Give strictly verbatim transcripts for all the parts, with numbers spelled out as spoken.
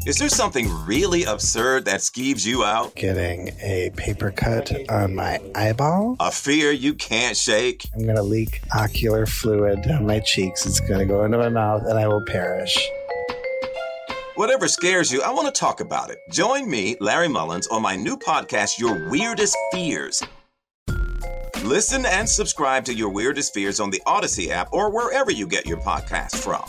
Is there something really absurd that skeeves you out? Getting a paper cut on my eyeball? A fear you can't shake? I'm going to leak ocular fluid down my cheeks. It's going to go into my mouth and I will perish. Whatever scares you, I want to talk about it. Join me, Larry Mullins, on my new podcast, Your Weirdest Fears. Listen and subscribe to Your Weirdest Fears on the Odyssey app or wherever you get your podcasts from.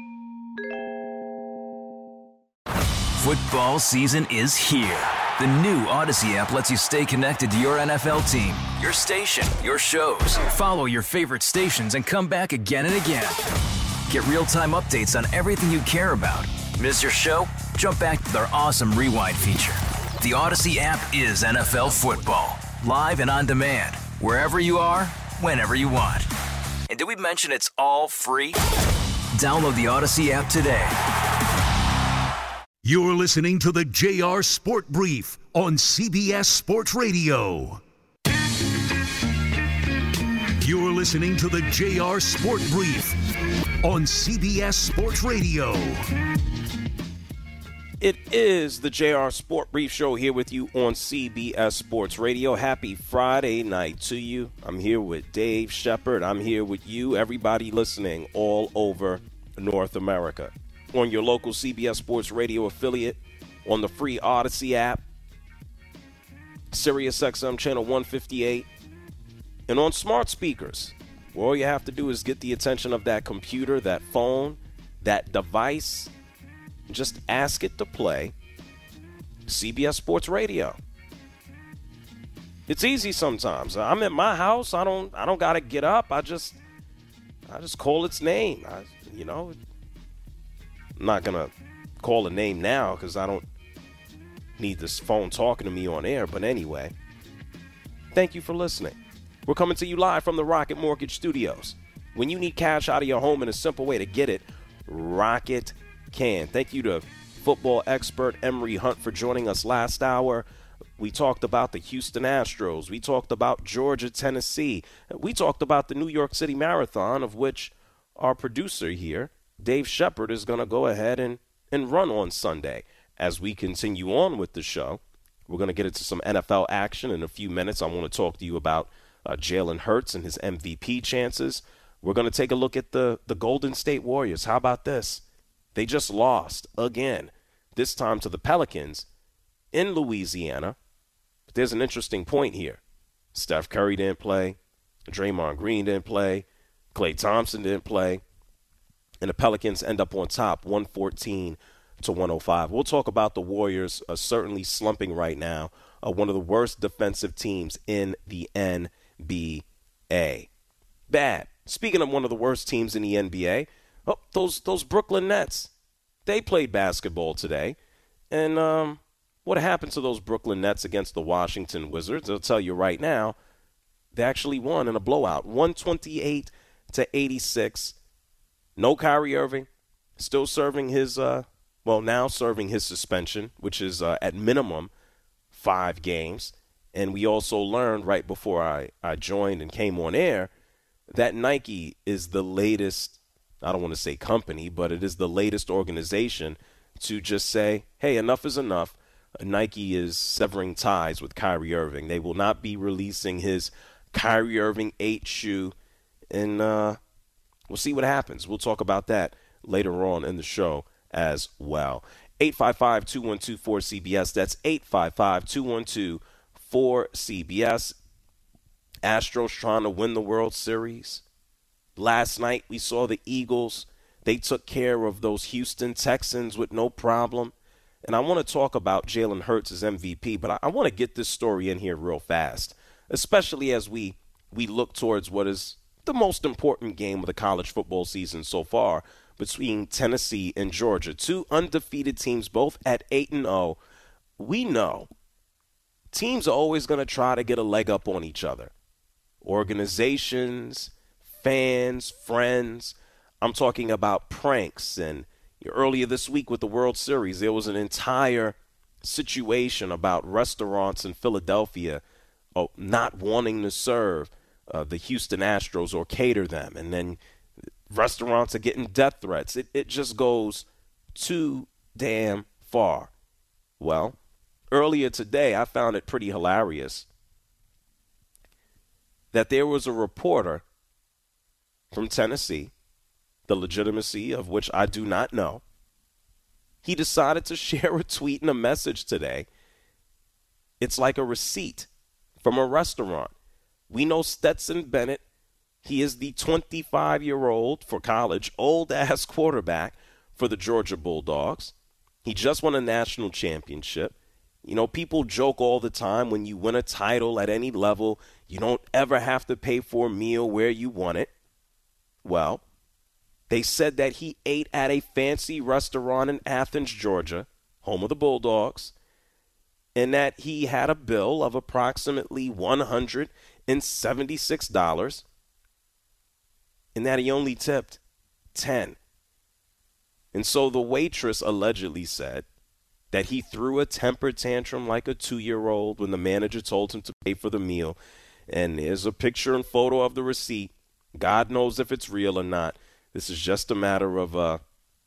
Football season is here. The new Odyssey app lets you stay connected to your N F L team, your station, your shows. Follow your favorite stations and come back again and again. Get real-time updates on everything you care about. Miss your show? Jump back to their awesome Rewind feature. The Odyssey app is N F L football, live and on demand, wherever you are, whenever you want. And did we mention it's all free? Download the Odyssey app today. You're listening to the J R Sport Brief on C B S Sports Radio. You're listening to the J R Sport Brief on C B S Sports Radio. It is the J R Sport Brief Show here with you on C B S Sports Radio. Happy Friday night to you. I'm here with Dave Shepard. I'm here with you, everybody listening all over North America. On your local C B S Sports Radio affiliate, on the free Odyssey app, Sirius X M channel one fifty-eight, and on smart speakers, where all you have to do is get the attention of that computer, that phone, that device. Just ask it to play C B S Sports Radio. It's easy sometimes. I'm at my house. I don't. I don't gotta get up. I just. I just call its name. I, you know. I'm not gonna call a name now because I don't need this phone talking to me on air. But anyway, thank you for listening. We're coming to you live from the Rocket Mortgage Studios. When you need cash out of your home and a simple way to get it, Rocket can. Thank you to football expert Emery Hunt for joining us last hour. We talked about the Houston Astros. We talked about Georgia, Tennessee. We talked about the New York City Marathon, of which our producer here, Dave Shepard, is going to go ahead and, and run on Sunday. As we continue on with the show, we're going to get into some N F L action in a few minutes. I want to talk to you about uh, Jalen Hurts and his M V P chances. We're going to take a look at the, the Golden State Warriors. How about this? They just lost again, this time to the Pelicans in Louisiana. But there's an interesting point here. Steph Curry didn't play. Draymond Green didn't play. Klay Thompson didn't play. And the Pelicans end up on top, one fourteen to one oh five. We'll talk about the Warriors uh, certainly slumping right now, uh, one of the worst defensive teams in the N B A. Bad. Speaking of one of the worst teams in the N B A, oh, those those Brooklyn Nets, they played basketball today. And um, what happened to those Brooklyn Nets against the Washington Wizards? I'll tell you right now, they actually won in a blowout, one twenty-eight to eighty-six. No Kyrie Irving, still serving his, uh, well, now serving his suspension, which is uh, at minimum five games. And we also learned right before I, I joined and came on air that Nike is the latest, I don't want to say company, but it is the latest organization to just say, hey, enough is enough. Nike is severing ties with Kyrie Irving. They will not be releasing his Kyrie Irving eight shoe. And, uh, we'll see what happens. We'll talk about that later on in the show as well. eight five five, two one two, four C B S. That's eight five five, two one two, four C B S. Astros trying to win the World Series. Last night we saw the Eagles. They took care of those Houston Texans with no problem. And I want to talk about Jalen Hurts as M V P, but I, I want to get this story in here real fast, especially as we, we look towards what is the most important game of the college football season so far between Tennessee and Georgia. Two undefeated teams, both at eight and oh. We know teams are always going to try to get a leg up on each other. Organizations, fans, friends. I'm talking about pranks. And earlier this week with the World Series, there was an entire situation about restaurants in Philadelphia oh, not wanting to serve Uh, the Houston Astros or cater them, and then restaurants are getting death threats. It it just goes too damn far? Well, earlier today, I found it pretty hilarious that there was a reporter from Tennessee, the legitimacy of which I do not know. He decided to share a tweet and a message today. It's like a receipt from a restaurant. We know Stetson Bennett. He is the twenty-five-year-old, for college, old-ass quarterback for the Georgia Bulldogs. He just won a national championship. You know, people joke all the time when you win a title at any level, you don't ever have to pay for a meal where you won it. Well, they said that he ate at a fancy restaurant in Athens, Georgia, home of the Bulldogs, and that he had a bill of approximately one hundred seventy-six dollars, and that he only tipped ten dollars. And so the waitress allegedly said that he threw a temper tantrum like a two-year-old when the manager told him to pay for the meal. And there's a picture and photo of the receipt. God knows if it's real or not. This is just a matter of uh,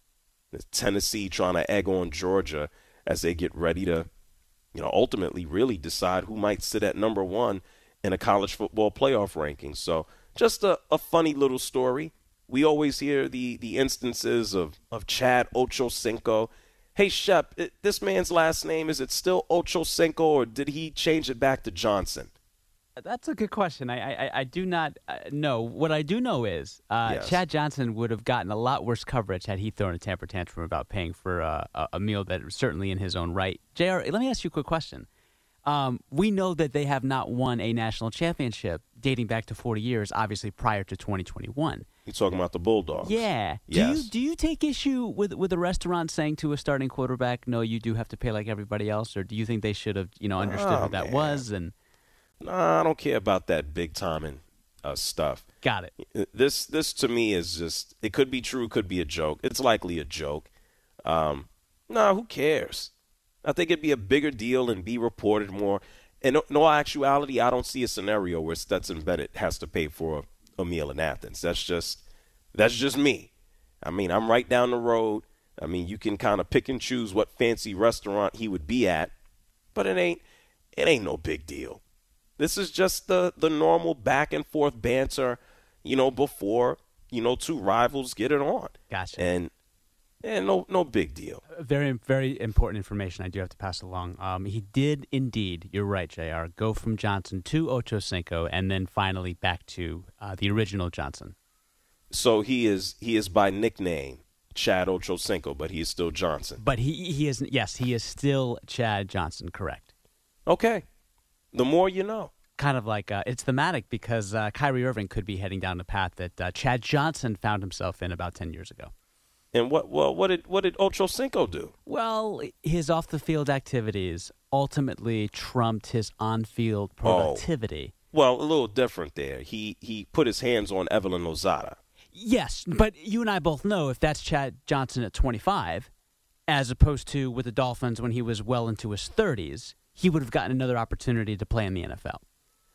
Tennessee trying to egg on Georgia as they get ready to, you know, ultimately really decide who might sit at number one in a college football playoff ranking. So just a, a funny little story. We always hear the, the instances of, of Chad Ochocinco. Hey, Shep, it, this man's last name, is it still Ochocinco, or did he change it back to Johnson? That's a good question. I I, I do not uh, know. What I do know is uh, Yes. Chad Johnson would have gotten a lot worse coverage had he thrown a temper tantrum about paying for uh, a, a meal that was certainly in his own right. J R, let me ask you a quick question. Um, we know that they have not won a national championship dating back to forty years, obviously prior to twenty twenty-one. You're talking about the Bulldogs. Yeah. Do Yes. you do you take issue with with a restaurant saying to a starting quarterback, no, you do have to pay like everybody else, or do you think they should have, you know, understood Oh, who that man. was? And Nah, I don't care about that big timing uh, stuff. got it. This this to me is just, it could be true, could be a joke. It's likely a joke. Um, nah, who cares? I think it'd be a bigger deal and be reported more. In no, no actuality, I don't see a scenario where Stetson Bennett has to pay for a, a meal in Athens. That's just that's just me. I mean, I'm right down the road. I mean, you can kind of pick and choose what fancy restaurant he would be at, but it ain't it ain't no big deal. This is just the, the normal back and forth banter, you know, before, you know, two rivals get it on. Gotcha. And, and no no big deal. Very, very important information I do have to pass along. Um, he did indeed, you're right, J R, go from Johnson to Ochocinco and then finally back to uh, the original Johnson. So he is he is by nickname Chad Ochocinco, but he is still Johnson. But he he is, yes, he is still Chad Johnson, correct. Okay. The more you know. Kind of like, uh, it's thematic because uh, Kyrie Irving could be heading down the path that uh, Chad Johnson found himself in about ten years ago. And what well what did what did Ochocinco do? Well, his off-the-field activities ultimately trumped his on-field productivity. Oh. Well, a little different there. He he put his hands on Evelyn Lozada. Yes, but you and I both know if that's Chad Johnson at twenty-five, as opposed to with the Dolphins when he was well into his thirties, he would have gotten another opportunity to play in the N F L.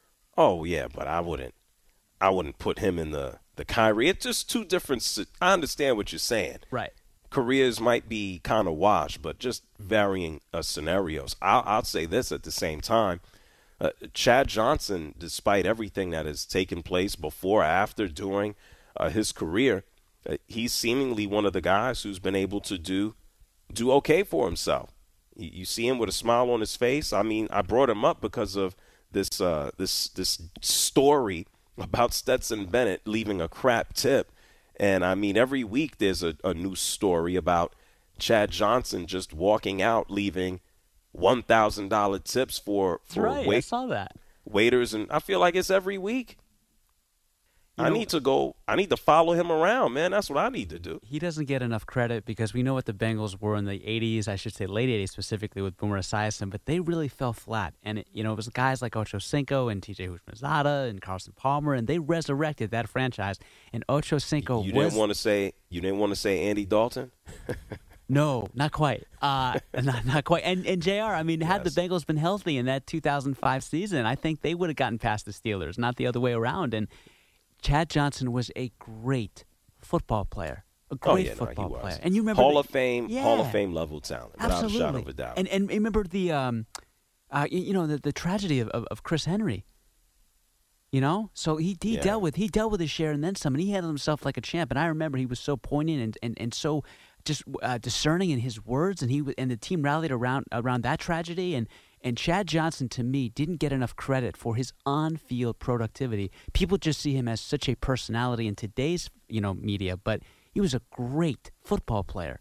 Oh yeah, but I wouldn't I wouldn't put him in the the Kyrie. It's just two different. I understand what you're saying. Right. Careers might be kind of washed, but just varying uh, scenarios. I'll, I'll say this at the same time. Uh, Chad Johnson, despite everything that has taken place before, after, during uh, his career, uh, he's seemingly one of the guys who's been able to do do okay for himself. You, you see him with a smile on his face. I mean, I brought him up because of this uh, this this story about Stetson Bennett leaving a crap tip. And, I mean, every week there's a, a new story about Chad Johnson just walking out, leaving one thousand dollars tips for, for right, wait, I saw that. waiters. And I feel like it's every week. You I know, need to go – I need to follow him around, man. That's what I need to do. He doesn't get enough credit because we know what the Bengals were in the eighties, I should say late eighties specifically with Boomer Esiason, but they really fell flat. And, it, you know, it was guys like Ochocinco and T J Houshmandzadeh and Carson Palmer, and they resurrected that franchise. And Ochocinco You was – didn't want to say – you didn't want to say Andy Dalton? No, not quite. Uh, not, not quite. And, and J R, I mean, had Yes. the Bengals been healthy in that two thousand five season, I think they would have gotten past the Steelers, not the other way around. And Chad Johnson was a great football player. A great oh, yeah, football no, he was. player. And you remember Hall the, of Fame, yeah, Hall of Fame level talent, absolutely. without a shadow of a doubt. And and remember the um, uh, you, you know, the, the tragedy of, of, of Chris Henry. You know, so he he Yeah. dealt with he dealt with his share and then some, and he handled himself like a champ. And I remember he was so poignant and and, and so just uh, discerning in his words, and he w- and the team rallied around around that tragedy. And and Chad Johnson, to me, didn't get enough credit for his on-field productivity. People just see him as such a personality in today's you know media, but he was a great football player.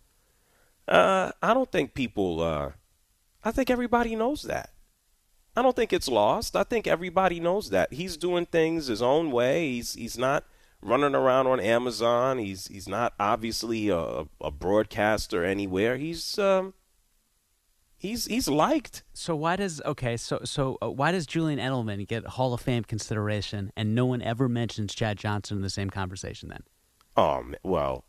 Uh, I don't think people. Uh, I think everybody knows that. I don't think it's lost. I think everybody knows that. He's doing things his own way. He's he's not running around on Amazon. He's he's not obviously a, a broadcaster anywhere. He's um he's he's liked. So why does okay? So so uh, why does Julian Edelman get Hall of Fame consideration and no one ever mentions Chad Johnson in the same conversation then? Um, well,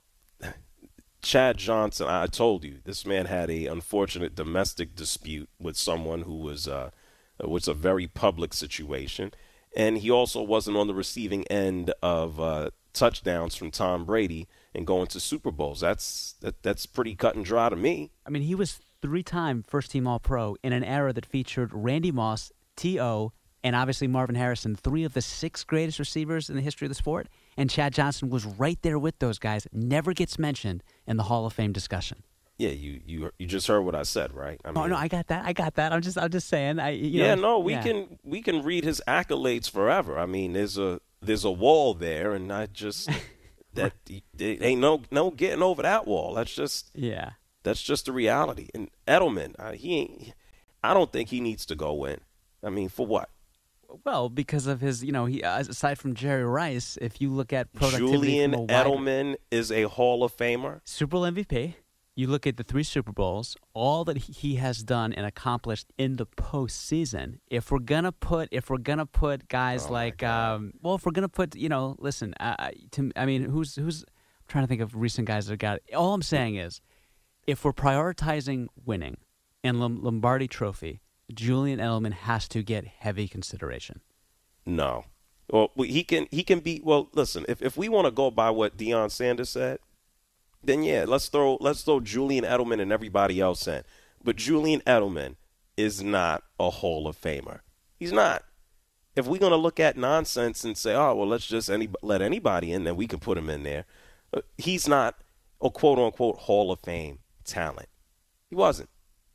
Chad Johnson. I told you this man had a unfortunate domestic dispute with someone who was uh. It was a very public situation, and he also wasn't on the receiving end of uh, touchdowns from Tom Brady and going to Super Bowls. That's that, that's pretty cut and dry to me. I mean, he was three-time first-team All-Pro in an era that featured Randy Moss, T O, and obviously Marvin Harrison, three of the six greatest receivers in the history of the sport, and Chad Johnson was right there with those guys, never gets mentioned in the Hall of Fame discussion. Yeah, you you you just heard what I said, right? I mean, oh no, I got that. I got that. I'm just I'm just saying. I you yeah, know, no, we yeah. can we can read his accolades forever. I mean, there's a there's a wall there, and I just that it ain't no no getting over that wall. That's just yeah, that's just the reality. And Edelman, uh, he ain't. I don't think he needs to go in. I mean, for what? Well, because of his, you know, he aside from Jerry Rice, if you look at productivity, Julian from a wide, Edelman is a Hall of Famer, Super Bowl M V P. You look at the three Super Bowls, all that he has done and accomplished in the postseason. If we're gonna put, if we're gonna put guys oh like, um, well, if we're gonna put, you know, listen, uh, to, I mean, who's who's? I'm trying to think of recent guys that got it. All I'm saying is, if we're prioritizing winning and Lombardi Trophy, Julian Edelman has to get heavy consideration. No, well, he can he can be. Well, listen, if if we want to go by what Deion Sanders said, then yeah, let's throw let's throw Julian Edelman and everybody else in. But Julian Edelman is not a Hall of Famer. He's not. If we're going to look at nonsense and say, oh, well, let's just any, let anybody in, then we can put him in there. Uh, he's not a quote-unquote Hall of Fame talent. He wasn't.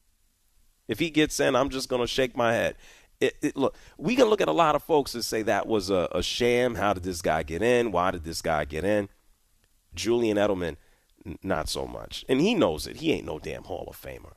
If he gets in, I'm just going to shake my head. It, it, look, we can look at a lot of folks and say that was a, a sham. How did this guy get in? Why did this guy get in? Julian Edelman, not so much. And he knows it. He ain't no damn Hall of Famer.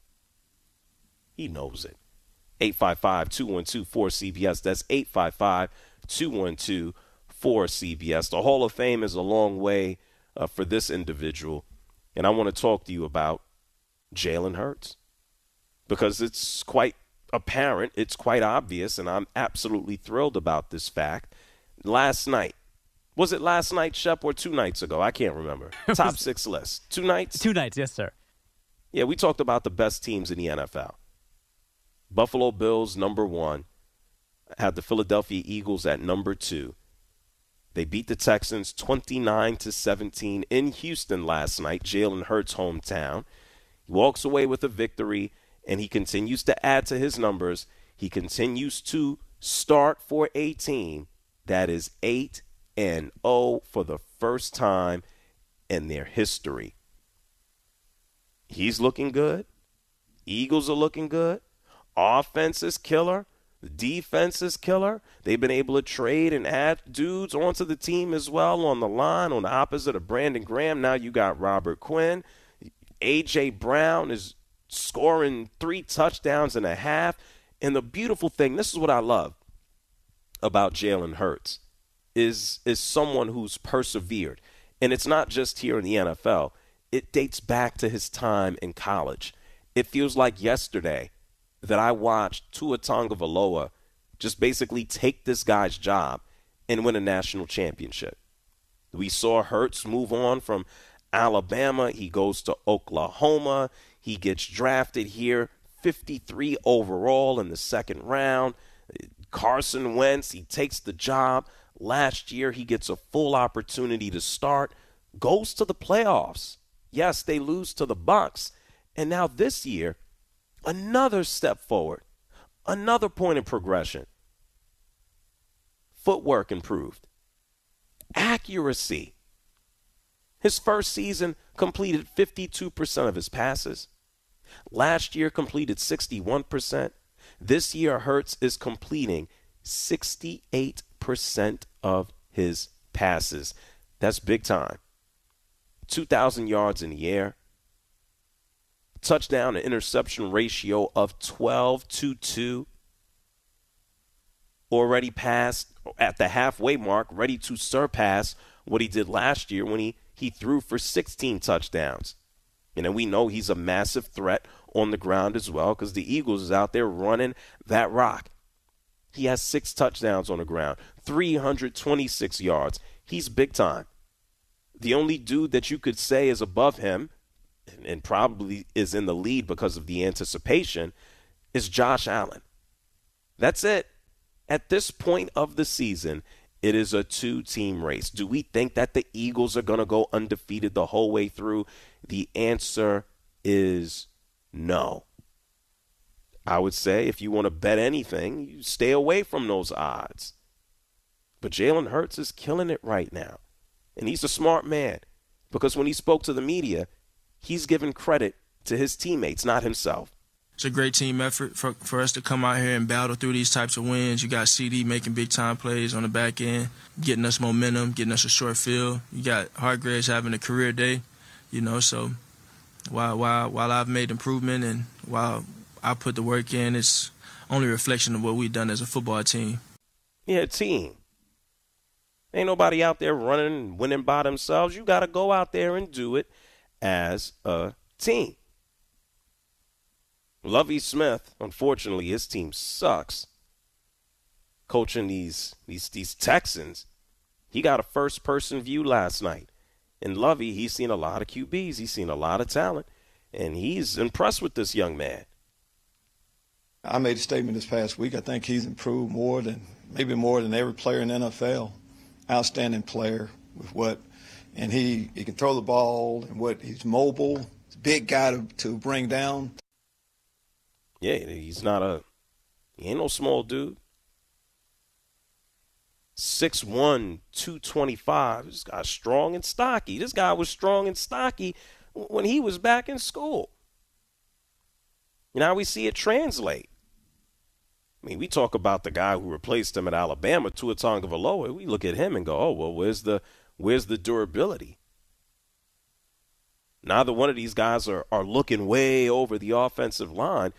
He knows it. eight five five, two one two, four C B S. That's eight five five, two one two, four C B S. The Hall of Fame is a long way uh, for this individual. And I want to talk to you about Jalen Hurts. Because it's quite apparent, it's quite obvious, and I'm absolutely thrilled about this fact. Last night, was it last night, Shep, or two nights ago? I can't remember. Top six list. Two nights? Two nights, yes, sir. Yeah, we talked about the best teams in the N F L. Buffalo Bills, number one. Had the Philadelphia Eagles at number two. They beat the Texans twenty-nine to seventeen in Houston last night, Jalen Hurts' hometown. He walks away with a victory, and he continues to add to his numbers. He continues to start for a team that is eight and oh for the first time in their history. He's looking good. Eagles are looking good. Offense is killer. The defense is killer. They've been able to trade and add dudes onto the team as well on the line, on the opposite of Brandon Graham. Now you got Robert Quinn. A J. Brown is scoring three touchdowns and a half. And the beautiful thing, this is what I love about Jalen Hurts, is, is someone who's persevered. And it's not just here in the N F L. It dates back to his time in college. It feels like yesterday that I watched Tua Tagovailoa just basically take this guy's job and win a national championship. We saw Hurts move on from Alabama. He goes to Oklahoma. He gets drafted here, fifty-three overall in the second round. Carson Wentz, he takes the job. Last year, he gets a full opportunity to start, goes to the playoffs, Yes, they lose to the Bucs. And now this year, another step forward, another point of progression. Footwork improved. Accuracy. His first season completed fifty-two percent of his passes. Last year completed sixty-one percent. This year, Hurts is completing sixty-eight percent of his passes. That's big time. two thousand yards in the air. Touchdown to interception ratio of twelve to two. Already passed at the halfway mark, ready to surpass what he did last year when he, he threw for sixteen touchdowns. And then we know he's a massive threat on the ground as well because the Eagles is out there running that rock. He has six touchdowns on the ground, three hundred twenty-six yards. He's big time. The only dude that you could say is above him, and, and probably is in the lead because of the anticipation, is Josh Allen. That's it. At this point of the season, it is a two-team race. Do we think that the Eagles are going to go undefeated the whole way through? The answer is no. I would say if you want to bet anything, you stay away from those odds. But Jalen Hurts is killing it right now. And he's a smart man because when he spoke to the media, he's giving credit to his teammates, not himself. It's a great team effort for, for us to come out here and battle through these types of wins. You got C D making big-time plays on the back end, getting us momentum, getting us a short field. You got Hargraves having a career day, you know, so while, while, while I've made improvement and while I put the work in, it's only a reflection of what we've done as a football team. Yeah, team. Ain't nobody out there running and winning by themselves. You got to go out there and do it as a team. Lovie Smith, unfortunately, his team sucks. Coaching these these these Texans, he got a first-person view last night. And Lovie, he's seen a lot of Q Bs. He's seen a lot of talent. And he's impressed with this young man. I made a statement this past week. I think he's improved more than, maybe more than every player in the N F L. Outstanding player with what, and he, he can throw the ball and what, he's mobile. He's a big guy to, to bring down. Yeah, he's not a, he ain't no small dude. six one, two twenty-five. This guy's strong and stocky. This guy was strong and stocky when he was back in school. Now we see it translate. I mean, we talk about the guy who replaced him at Alabama, Tua Tagovailoa. We look at him and go, oh, well, where's the where's the durability? Neither one of these guys are, are looking way over the offensive line.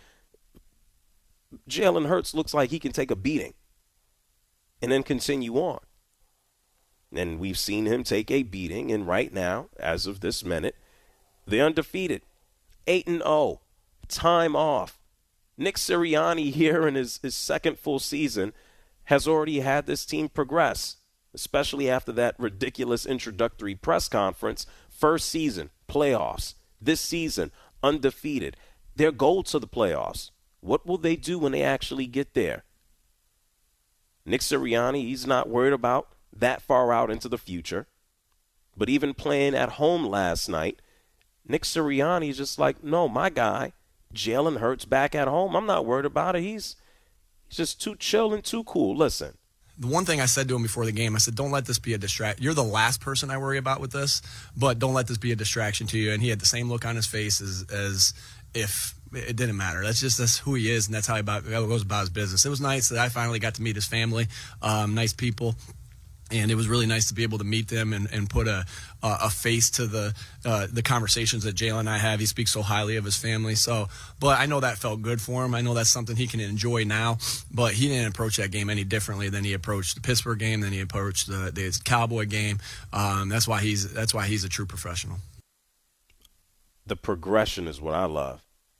Jalen Hurts looks like he can take a beating and then continue on. And we've seen him take a beating, and right now, as of this minute, they're undefeated. eight and oh. Time off. Nick Sirianni here in his, his second full season has already had this team progress, especially after that ridiculous introductory press conference. First season, playoffs. This season, undefeated. Their goal to the playoffs. What will they do when they actually get there? Nick Sirianni, he's not worried about that far out into the future. But even playing at home last night, Nick Sirianni is just like, no, my guy, Jalen Hurts back at home, I'm not worried about it. He's, he's just too chill and too cool. Listen. The one thing I said to him before the game, I said, don't let this be a distraction. You're the last person I worry about with this, but don't let this be a distraction to you. And he had the same look on his face as, as if it didn't matter. That's just that's who he is, and that's how he about, goes about his business. It was nice that I finally got to meet his family, um, nice people. And it was really nice to be able to meet them and, and put a a face to the uh, the conversations that Jalen and I have. He speaks so highly of his family. So, but I know that felt good for him. I know that's something he can enjoy now. But he didn't approach that game any differently than he approached the Pittsburgh game, than he approached the, the Cowboy game. Um, that's why he's that's why he's a true professional. The progression is what I love.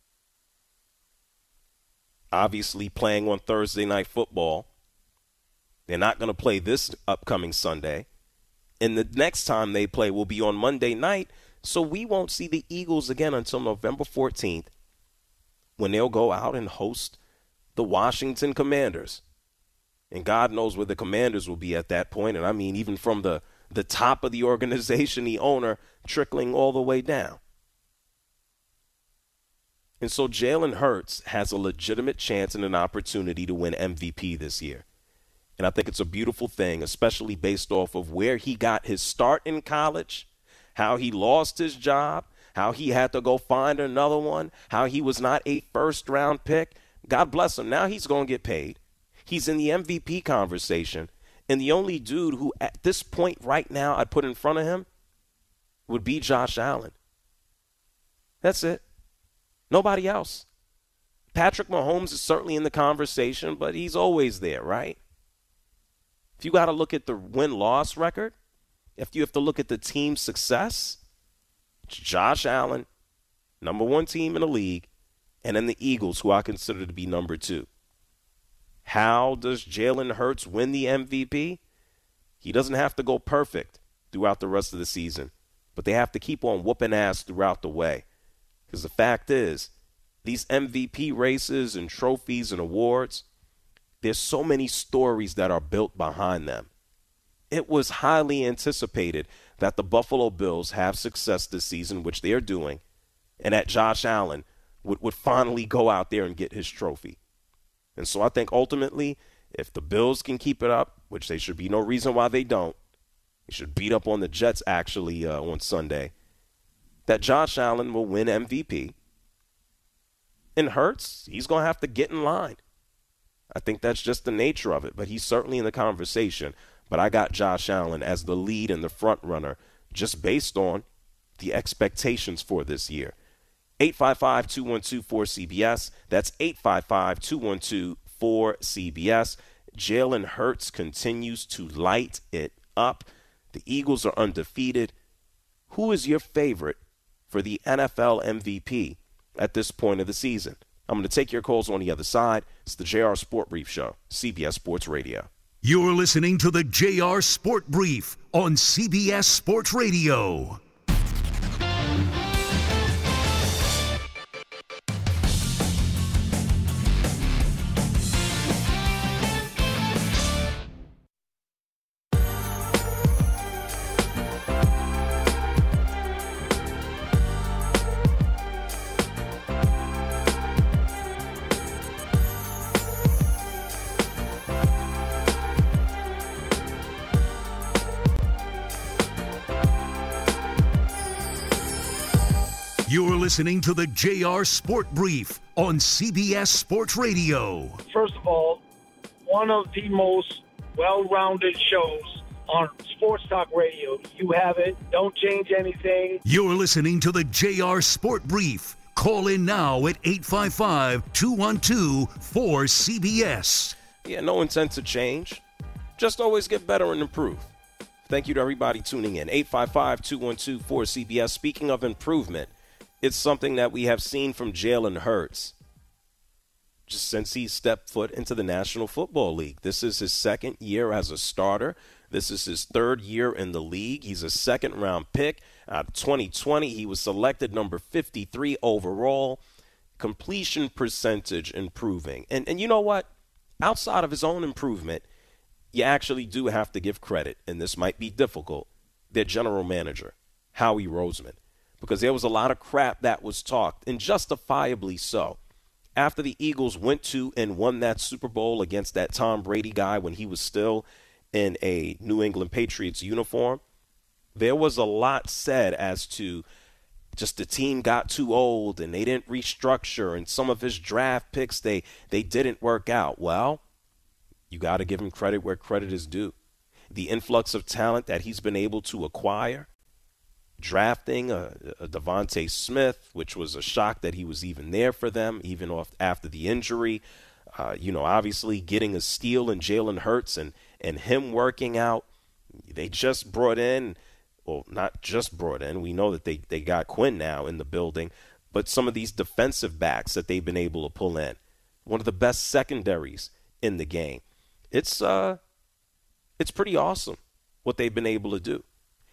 Obviously, playing on Thursday Night Football. They're not going to play this upcoming Sunday. And the next time they play will be on Monday night. So we won't see the Eagles again until November fourteenth, when they'll go out and host the Washington Commanders. And God knows where the Commanders will be at that point. And I mean, even from the, the top of the organization, the owner, trickling all the way down. And so Jalen Hurts has a legitimate chance and an opportunity to win M V P this year. And I think it's a beautiful thing, especially based off of where he got his start in college, how he lost his job, how he had to go find another one, how he was not a first-round pick. God bless him. Now he's going to get paid. He's in the M V P conversation. And the only dude who at this point right now I'd put in front of him would be Josh Allen. That's it. Nobody else. Patrick Mahomes is certainly in the conversation, but he's always there, right? If you got to look at the win-loss record, if you have to look at the team's success, Josh Allen, number one team in the league, and then the Eagles, who I consider to be number two. How does Jalen Hurts win the M V P? He doesn't have to go perfect throughout the rest of the season, but they have to keep on whooping ass throughout the way. Because the fact is, these M V P races and trophies and awards, there's so many stories that are built behind them. It was highly anticipated that the Buffalo Bills have success this season, which they are doing, and that Josh Allen would, would finally go out there and get his trophy. And so I think ultimately, if the Bills can keep it up, which they should be no reason why they don't, they should beat up on the Jets actually uh, on Sunday, that Josh Allen will win M V P. And Hurts, he's going to have to get in line. I think that's just the nature of it, but he's certainly in the conversation. But I got Josh Allen as the lead and the front runner just based on the expectations for this year. eight five five, two one two, four C B S. That's eight five five, two one two, four C B S. Jalen Hurts continues to light it up. The Eagles are undefeated. Who is your favorite for the N F L M V P at this point of the season? I'm going to take your calls on the other side. It's the J R Sport Brief Show, C B S Sports Radio. You're listening to the J R Sport Brief on C B S Sports Radio. You're listening to the J R Sport Brief on C B S Sports Radio. First of all, one of the most well-rounded shows on Sports Talk Radio. You have it. Don't change anything. You're listening to the J R Sport Brief. Call in now at eight five five, two one two, four C B S. Yeah, no intent to change. Just always get better and improve. Thank you to everybody tuning in. eight five five, two one two, four C B S. Speaking of improvement, it's something that we have seen from Jalen Hurts just since he stepped foot into the National Football League. This is his second year as a starter. This is his third year in the league. He's a second-round pick. Out of twenty twenty, he was selected number fifty-three overall. Completion percentage improving. And, and you know what? Outside of his own improvement, you actually do have to give credit, and this might be difficult, their general manager, Howie Roseman. Because there was a lot of crap that was talked, and justifiably so. After the Eagles went to and won that Super Bowl against that Tom Brady guy when he was still in a New England Patriots uniform, there was a lot said as to just the team got too old and they didn't restructure, and some of his draft picks, they, they didn't work out. Well, you got to give him credit where credit is due. The influx of talent that he's been able to acquire, drafting a, a Devontae Smith, which was a shock that he was even there for them, even off, after the injury. Uh, you know, obviously getting a steal in Jalen Hurts and, and him working out. They just brought in, well, not just brought in. We know that they, they got Quinn now in the building, but some of these defensive backs that they've been able to pull in. One of the best secondaries in the game. It's uh, it's pretty awesome what they've been able to do.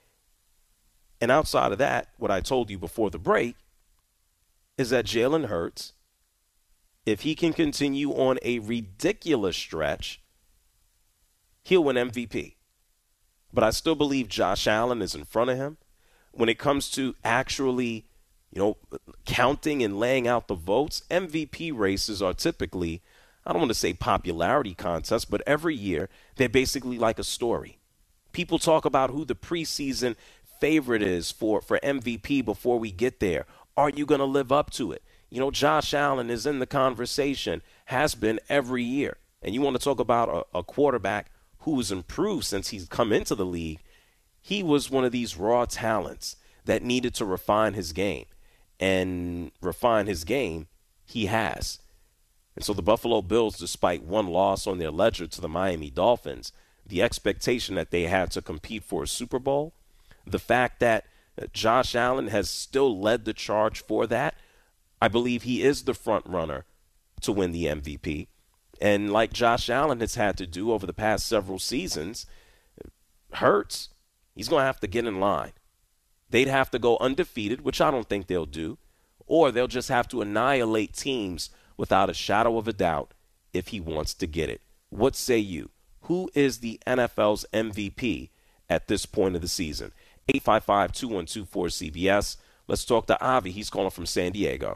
And outside of that, what I told you before the break is that Jalen Hurts, if he can continue on a ridiculous stretch, he'll win M V P. But I still believe Josh Allen is in front of him when it comes to actually you know, counting and laying out the votes, M V P races are typically, I don't want to say popularity contests, but every year they're basically like a story. People talk about who the preseason favorite is for, for M V P before we get there. Are you going to live up to it? You know, Josh Allen is in the conversation, has been every year. And you want to talk about a, a quarterback who has improved since he's come into the league. He was one of these raw talents that needed to refine his game. And refine his game, he has. And so the Buffalo Bills, despite one loss on their ledger to the Miami Dolphins, the expectation that they had to compete for a Super Bowl, the fact that Josh Allen has still led the charge for that, I believe he is the front runner to win the M V P. And like Josh Allen has had to do over the past several seasons, Hurts, he's going to have to get in line. They'd have to go undefeated, which I don't think they'll do, or they'll just have to annihilate teams without a shadow of a doubt if he wants to get it. What say you? Who is the N F L's M V P at this point of the season? eight five five, two one two, four C B S. Let's talk to Avi. He's calling from San Diego.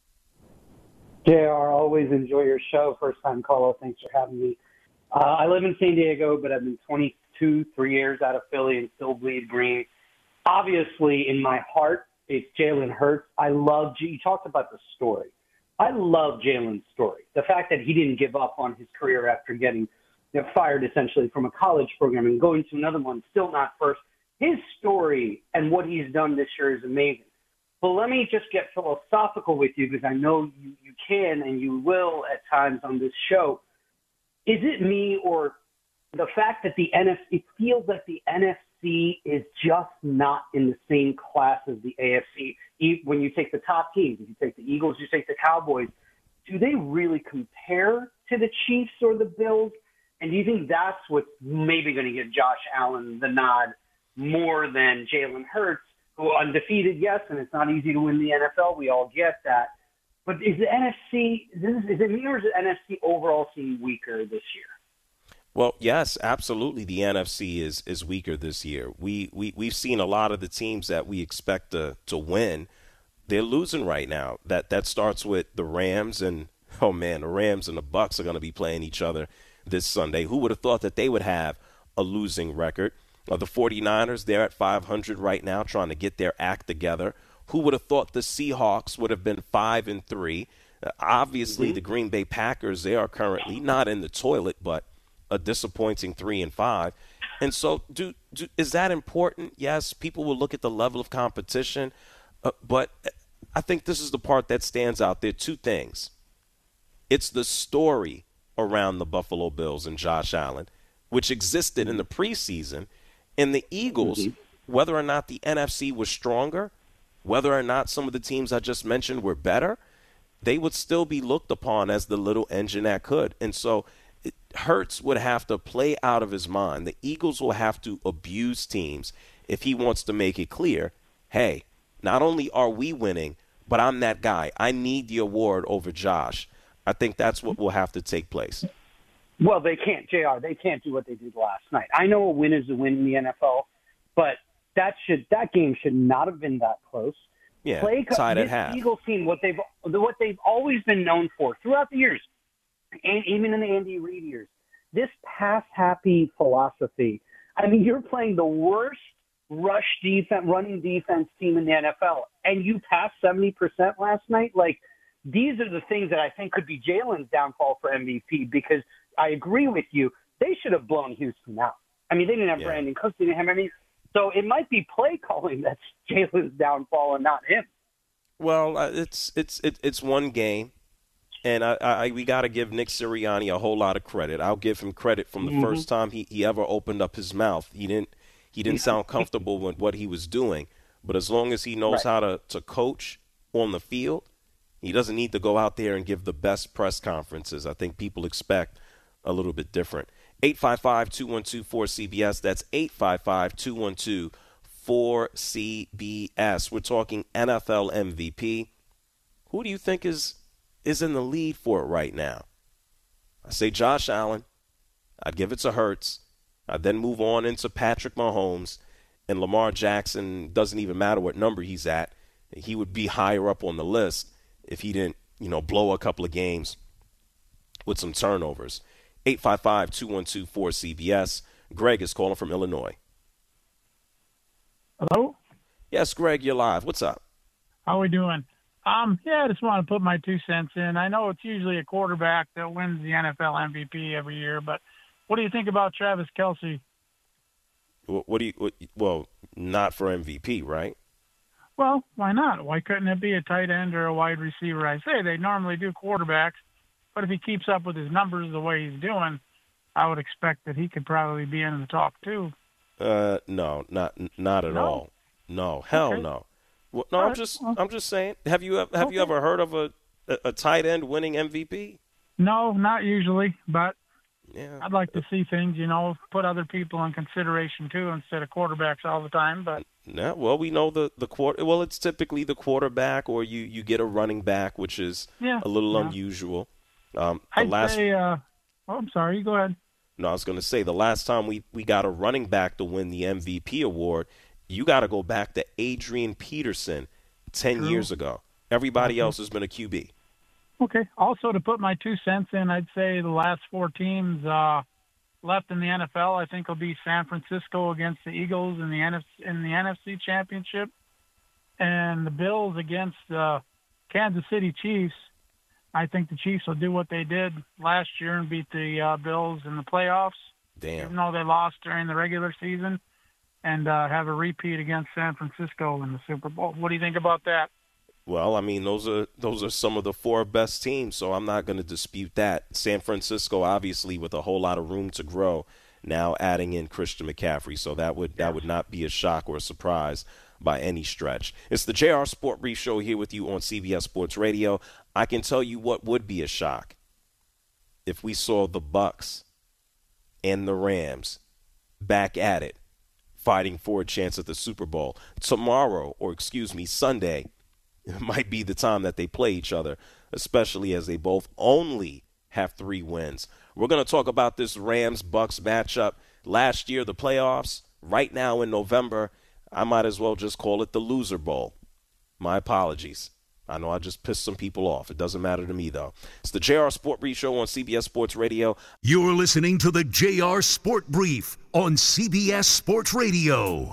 J R, always enjoy your show. First time caller. Thanks for having me. Uh, I live in San Diego, but I've been twenty-two, three years out of Philly and still bleed green. Obviously, in my heart, it's Jalen Hurts. I love, you talked about the story. I love Jalen's story. The fact that he didn't give up on his career after getting you know, fired essentially from a college program and going to another one, still not first. His story and what he's done this year is amazing. But let me just get philosophical with you because I know you, you can and you will at times on this show. Is it me or the fact that the N F C, it feels like the N F C is just not in the same class as the A F C? When you take the top teams, if you take the Eagles, you take the Cowboys, do they really compare to the Chiefs or the Bills? And do you think that's what's maybe going to give Josh Allen the nod more than Jalen Hurts, who undefeated, yes, and it's not easy to win the N F L. We all get that. But is the N F C, is it me or is the N F C overall seem weaker this year? Well, yes, absolutely. The N F C is is weaker this year. We, we, we've seen a lot of the teams that we expect to, to win. They're losing right now. That that starts with the Rams, and, oh, man, the Rams and the Bucs are going to be playing each other this Sunday. Who would have thought that they would have a losing record? Uh, the 49ers, they're at five hundred right now trying to get their act together. Who would have thought the Seahawks would have been five and three? Uh, obviously, mm-hmm. the Green Bay Packers, they are currently not in the toilet, but a disappointing three and five. And so do, do is that important? Yes, people will look at the level of competition, uh, but I think this is the part that stands out there. Two things. It's the story around the Buffalo Bills and Josh Allen, which existed in the preseason. And the Eagles, mm-hmm. whether or not the N F C was stronger, whether or not some of the teams I just mentioned were better, they would still be looked upon as the little engine that could. And so it, Hurts would have to play out of his mind. The Eagles will have to abuse teams if he wants to make it clear, hey, not only are we winning, but I'm that guy. I need the award over Josh. I think that's what will have to take place. Well, they can't, J R. They can't do what they did last night. I know a win is a win in the N F L, but that should that game should not have been that close. Yeah, Play, tied this at half. Eagles team, what they've what they've always been known for throughout the years, and even in the Andy Reid years, this pass-happy philosophy. I mean, you're playing the worst rush defense, running defense team in the N F L, and you passed seventy percent last night. Like, these are the things that I think could be Jalen's downfall for M V P because I agree with you. They should have blown Houston out. I mean, they didn't have yeah. Brandon Cooks. They didn't have any. So it might be play calling that's Jalen's downfall and not him. Well, uh, it's it's it, it's one game, and I, I we got to give Nick Sirianni a whole lot of credit. I'll give him credit from the mm-hmm. first time he, he ever opened up his mouth. He didn't he didn't sound comfortable with what he was doing. But as long as he knows right. how to, to coach on the field, he doesn't need to go out there and give the best press conferences. I think people expect a little bit different. eight five five, two one two, four C B S. That's eight five five, two one two, four C B S. We're talking N F L M V P. Who do you think is is in the lead for it right now? I say Josh Allen. I'd give it to Hurts. I'd then move on into Patrick Mahomes. And Lamar Jackson, doesn't even matter what number he's at. he would be higher up on the list if he didn't, you know, blow a couple of games with some turnovers. eight five five, two one two, four C B S. Greg is calling from Illinois. Hello? Yes, Greg, you're live. What's up? How we doing? Um, yeah, I just want to put my two cents in. I know it's usually a quarterback that wins the N F L M V P every year, but what do you think about Travis Kelce? What, what do you? What, well, not for M V P, right? Well, why not? Why couldn't it be a tight end or a wide receiver? I say they normally do quarterbacks, but if he keeps up with his numbers the way he's doing, I would expect that he could probably be in the talk too. Uh, no, not not at No? all. No, hell Okay. no. Well, no, All I'm right, just well- I'm just saying. Have you have Okay. you ever heard of a, a a tight end winning M V P? No, not usually, but Yeah. I'd like to see things, you know, put other people in consideration too instead of quarterbacks all the time. But No, well, we know the the quarter. Well, it's typically the quarterback, or you, you get a running back, which is Yeah, a little yeah. unusual. Um, the I'd last, say, uh, oh, I'm sorry, you go ahead. no, I was going to say the last time we, we got a running back to win the M V P award, you got to go back to Adrian Peterson ten True. years ago. Everybody Okay. else has been a Q B. Okay. Also, to put my two cents in, I'd say the last four teams uh, left in the N F L, I think will be San Francisco against the Eagles in the N F C, in the N F C Championship, and the Bills against the Kansas City Chiefs. I think the Chiefs will do what they did last year and beat the uh, Bills in the playoffs, even Damn. though they lost during the regular season, and uh, have a repeat against San Francisco in the Super Bowl. What do you think about that? Well, I mean, those are those are some of the four best teams, so I'm not going to dispute that. San Francisco, obviously, with a whole lot of room to grow, now adding in Christian McCaffrey, so that would that would not be a shock or a surprise by any stretch. It's the J R Sport Brief Show here with you on C B S Sports Radio. I can tell you what would be a shock if we saw the Bucks and the Rams back at it, fighting for a chance at the Super Bowl tomorrow, or excuse me, Sunday. It might be the time that they play each other, especially as they both only have three wins. We're going to talk about this Rams-Bucks matchup. Last year, the playoffs. Right now in November, I might as well just call it the Loser Bowl. My apologies. I know I just pissed some people off. It doesn't matter to me, though. It's the J R Sport Brief Show on C B S Sports Radio. You're listening to the J R Sport Brief on C B S Sports Radio.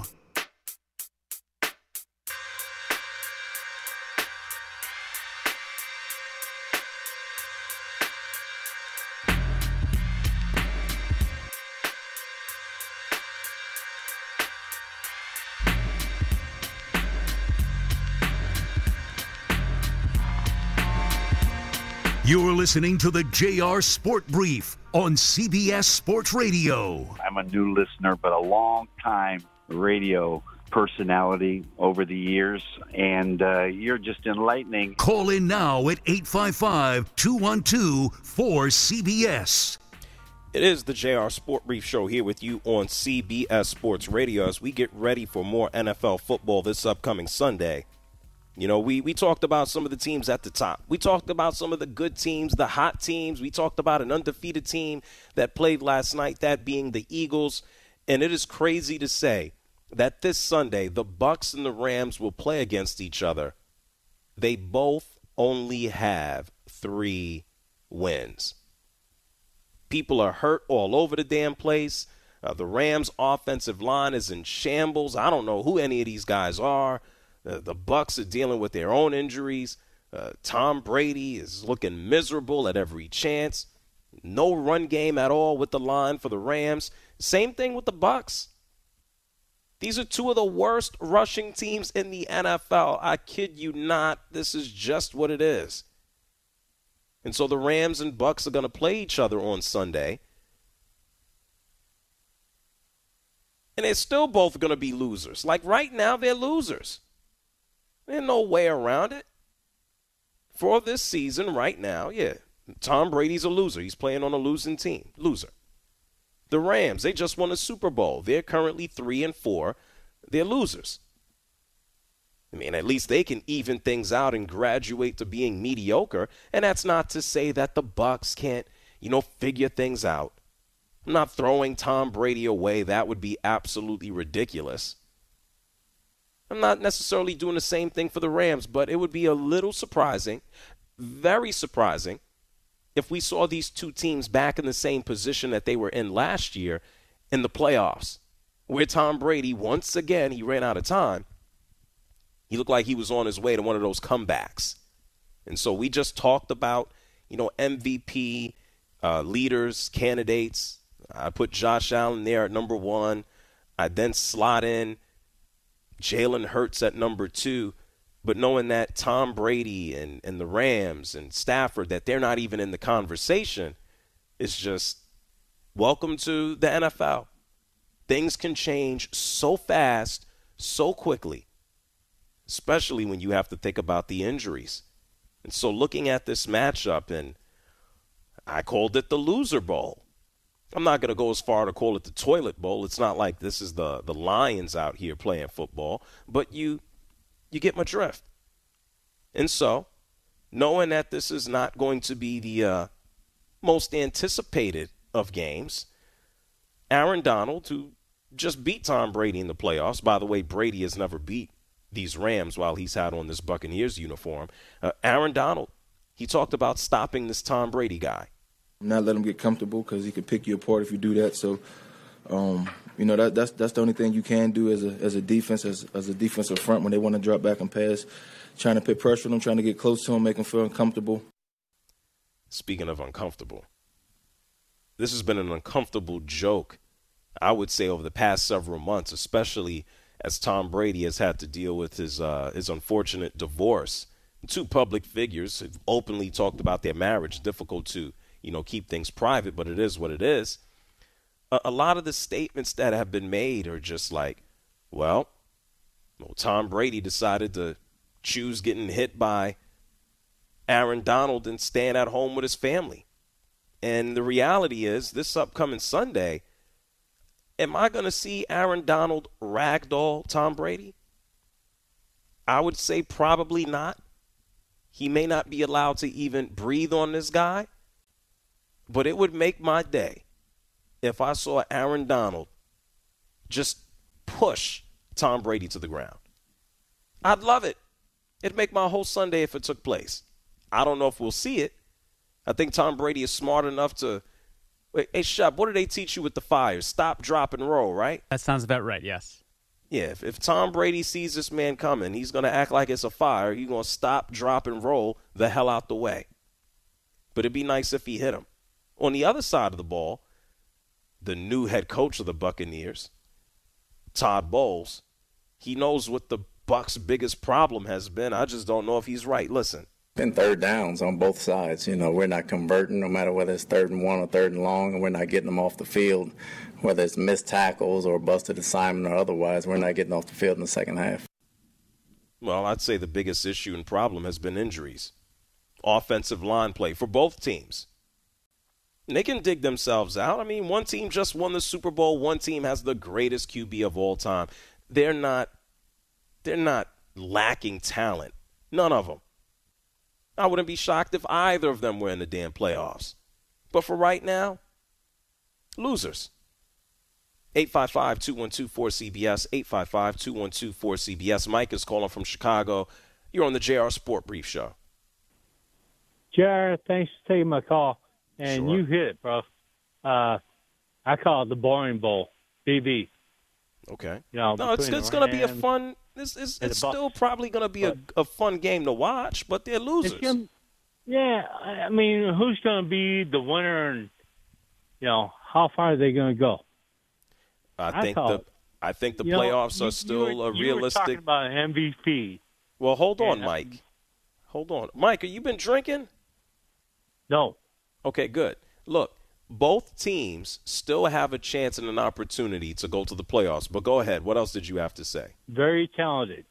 You're listening to the J R Sport Brief on C B S Sports Radio. I'm a new listener, but a long-time radio personality over the years, and uh, you're just enlightening. Call in now at eight five five, two one two, four C B S. It is the J R Sport Brief Show here with you on C B S Sports Radio as we get ready for more N F L football this upcoming Sunday. You know, we, we talked about some of the teams at the top. We talked about some of the good teams, the hot teams. We talked about an undefeated team that played last night, that being the Eagles. And it is crazy to say that this Sunday, the Bucks and the Rams will play against each other. They both only have three wins. People are hurt all over the damn place. Uh, the Rams' offensive line is in shambles. I don't know who any of these guys are. Uh, the Bucks are dealing with their own injuries. Uh, Tom Brady is looking miserable at every chance. No run game at all with the line for the Rams. Same thing with the Bucks. These are two of the worst rushing teams in the N F L. I kid you not. This is just what it is. And so the Rams and Bucks are going to play each other on Sunday. And they're still both going to be losers. Like right now, they're losers. There's no way around it. For this season right now, yeah, Tom Brady's a loser. He's playing on a losing team. Loser. The Rams, they just won a Super Bowl. They're currently three and four. They're losers. I mean, at least they can even things out and graduate to being mediocre. And that's not to say that the Bucks can't, you know, figure things out. I'm not throwing Tom Brady away. That would be absolutely ridiculous. I'm not necessarily doing the same thing for the Rams, but it would be a little surprising, very surprising, if we saw these two teams back in the same position that they were in last year in the playoffs, where Tom Brady, once again, he ran out of time. He looked like he was on his way to one of those comebacks. And so we just talked about, you know, M V P uh, leaders, candidates. I put Josh Allen there at number one. I then slot in Jalen Hurts at number two. But knowing that Tom Brady and, and the Rams and Stafford, that they're not even in the conversation, is just welcome to the N F L. Things can change so fast, so quickly, especially when you have to think about the injuries. And so looking at this matchup, and I called it the Loser Bowl. I'm not going to go as far to call it the Toilet Bowl. It's not like this is the, the Lions out here playing football, but you you get my drift. And so, knowing that this is not going to be the uh, most anticipated of games, Aaron Donald, who just beat Tom Brady in the playoffs. By the way, Brady has never beat these Rams while he's had on this Buccaneers uniform. Uh, Aaron Donald, he talked about stopping this Tom Brady guy. Not let him get comfortable because he could pick you apart if you do that. So, um, you know, that, that's that's the only thing you can do as a as a defense, as, as a defensive front when they want to drop back and pass, trying to put pressure on them, trying to get close to him, make him feel uncomfortable. Speaking of uncomfortable, this has been an uncomfortable joke, I would say, over the past several months, especially as Tom Brady has had to deal with his uh, his unfortunate divorce. Two public figures have openly talked about their marriage. Difficult to, you know, keep things private, but it is what it is. A, a lot of the statements that have been made are just like, well, well, Tom Brady decided to choose getting hit by Aaron Donald and staying at home with his family. And the reality is, this upcoming Sunday, am I going to see Aaron Donald ragdoll Tom Brady? I would say probably not. He may not be allowed to even breathe on this guy. But it would make my day if I saw Aaron Donald just push Tom Brady to the ground. I'd love it. It'd make my whole Sunday if it took place. I don't know if we'll see it. I think Tom Brady is smart enough to – hey, Shep, what did they teach you with the Fires? Stop, drop, and roll, right? That sounds about right, yes. Yeah, if, if Tom Brady sees this man coming, he's going to act like it's a fire. He's going to stop, drop, and roll the hell out the way. But it'd be nice if he hit him. On the other side of the ball, the new head coach of the Buccaneers, Todd Bowles, he knows what the Bucs' biggest problem has been. I just don't know if he's right. Listen. Been third downs on both sides. You know, we're not converting no matter whether it's third and one or third and long, and we're not getting them off the field, whether it's missed tackles or busted assignment or otherwise. We're not getting off the field in the second half. Well, I'd say the biggest issue and problem has been injuries. Offensive line play for both teams. And they can dig themselves out. I mean, one team just won the Super Bowl. One team has the greatest Q B of all time. They're not, they're not lacking talent. None of them. I wouldn't be shocked if either of them were in the damn playoffs. But for right now, losers. eight five five, two one two, four C B S, eight five five, two one two, four C B S. Mike is calling from Chicago. You're on the J R Sport Brief Show. J R, thanks for taking my call. And Sure. you hit it, bro. Uh, I call it the Boring Bowl, B B. Okay. You know, no, it's between it's the going to be a Rams fun. It's it's, and it's the Bucs. still probably going to be a, a fun game to watch, but they're losers. It's gonna, yeah, I I mean, who's going to be the winner, and you know, how far are they going to go? I I think call the it. I think the You know, playoffs you- are still you were, a You were realistic. talking about an M V P. Well, hold on, Yeah. Mike. Hold on, Mike. Have you been drinking? No. Okay, good. Look, both teams still have a chance and an opportunity to go to the playoffs. But go ahead. What else did you have to say? Very talented.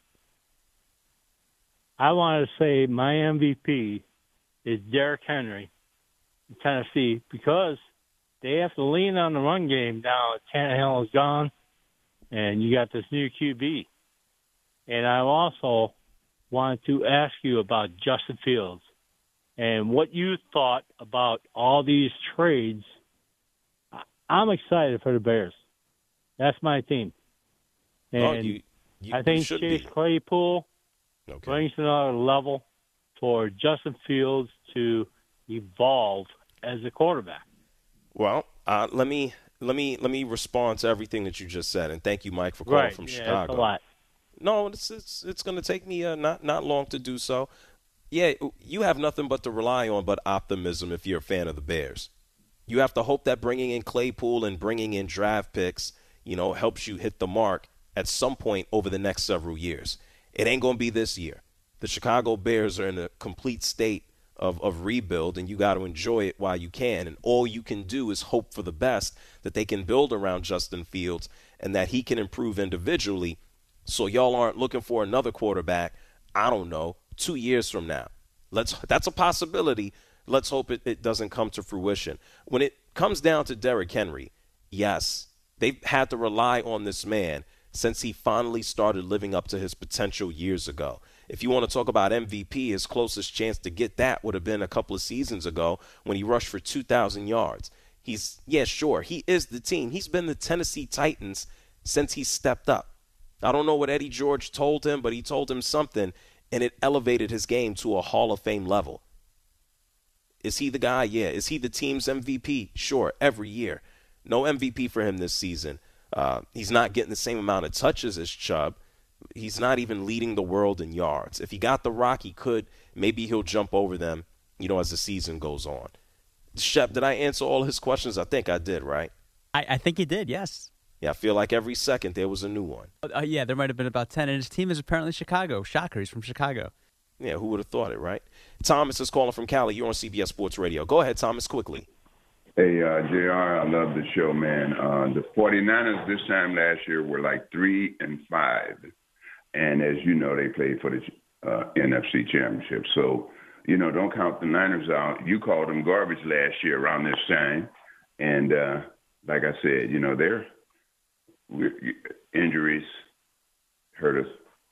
I want to say my M V P is Derrick Henry in Tennessee because they have to lean on the run game now. Tannehill is gone, and you got this new Q B. And I also wanted to ask you about Justin Fields and what you thought about all these trades. I- I'm excited for the Bears. That's my team. And oh, you You, I think you should Chase be. Claypool Okay. brings another level for Justin Fields to evolve as a quarterback. Well, uh, let me let me let me respond to everything that you just said, and thank you, Mike, for calling Right. from yeah, Chicago. That's a lot. No, it's it's it's going to take me uh, not not long to do so. Yeah, you have nothing but to rely on but optimism if you're a fan of the Bears. You have to hope that bringing in Claypool and bringing in draft picks, you know, helps you hit the mark at some point over the next several years. It ain't going to be this year. The Chicago Bears are in a complete state of, of rebuild, and you got to enjoy it while you can. And all you can do is hope for the best, that they can build around Justin Fields and that he can improve individually so y'all aren't looking for another quarterback, I don't know, two years from now. Let's That's a possibility. Let's hope it, it doesn't come to fruition. When it comes down to Derrick Henry, yes, they've had to rely on this man since he finally started living up to his potential years ago. If you want to talk about M V P, his closest chance to get that would have been a couple of seasons ago when he rushed for two thousand yards. He's, yeah, sure, he is the team. He's been the Tennessee Titans since he stepped up. I don't know what Eddie George told him, but he told him something, and it elevated his game to a Hall of Fame level. Is he the guy? Yeah. Is he the team's M V P? Sure, every year. No M V P for him this season. Uh, he's not getting the same amount of touches as Chubb. He's not even leading the world in yards. If he got the rock, he could. Maybe he'll jump over them, you know, as the season goes on. Shep, did I answer all his questions? I think I did, right? I, I think you did, yes. Yeah, I feel like every second there was a new one. Uh, yeah, there might have been about ten, and his team is apparently Chicago. Shocker, he's from Chicago. Yeah, who would have thought it, right? Thomas is calling from Cali. You're on C B S Sports Radio. Go ahead, Thomas, quickly. Hey, uh, J R, I love the show, man. Uh, the 49ers this time last year were like three and five. And as you know, they played for the uh, N F C Championship. So, you know, don't count the Niners out. You called them garbage last year around this time. And uh, like I said, you know, their injuries hurt us.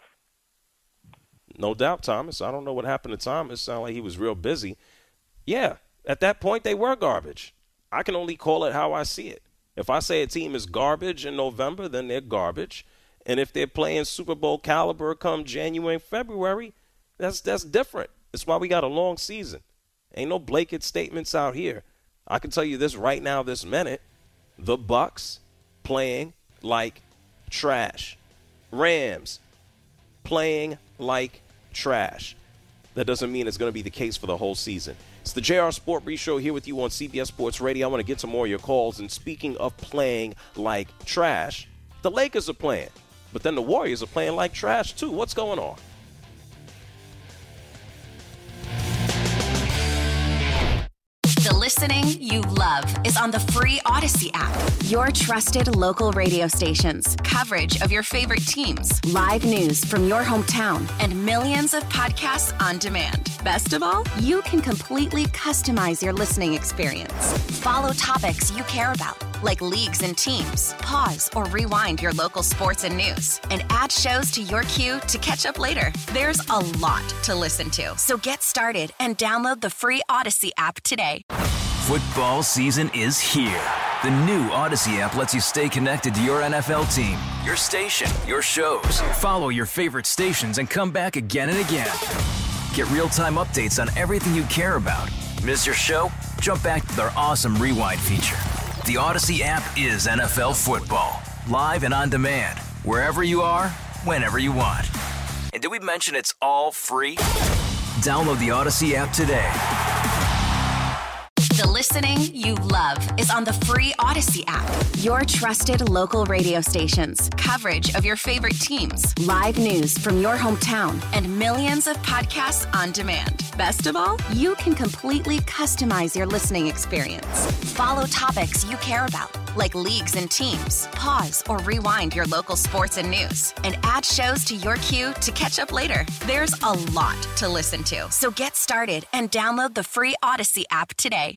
No doubt, Thomas. I don't know what happened to Thomas. Sounded like he was real busy. Yeah, at that point, they were garbage. I can only call it how I see it. If I say a team is garbage in November, then they're garbage. And if they're playing Super Bowl caliber come January and February, that's that's different. That's why we got a long season. Ain't no blanket statements out here. I can tell you this right now, this minute. The Bucks playing like trash. Rams playing like trash. That doesn't mean it's going to be the case for the whole season. It's the J R Sport Brief Show here with you on C B S Sports Radio. I want to get to more of your calls. And speaking of playing like trash, the Lakers are playing. But then the Warriors are playing like trash, too. What's going on? The listening you love is on the free Odyssey app. Your trusted local radio stations, coverage of your favorite teams, live news from your hometown, and millions of podcasts on demand. Best of all, you can completely customize your listening experience. Follow topics you care about, like leagues and teams. Pause or rewind your local sports and news, and add shows to your queue to catch up later. There's a lot to listen to, so get started and download the free Odyssey app today. Football season is here. The new Odyssey app lets you stay connected to your N F L team, your station, your shows. Follow your favorite stations and come back again and again. Get real-time updates on everything you care about. Miss your show? Jump back to their awesome rewind feature. The Odyssey app is N F L football, live and on demand, wherever you are, whenever you want. And did we mention it's all free? Download the Odyssey app today. The listening you love is on the free Odyssey app. Your trusted local radio stations, coverage of your favorite teams, live news from your hometown, and millions of podcasts on demand. Best of all, you can completely customize your listening experience. Follow topics you care about, like leagues and teams. Pause or rewind your local sports and news, and add shows to your queue to catch up later. There's a lot to listen to, so get started and download the free Odyssey app today.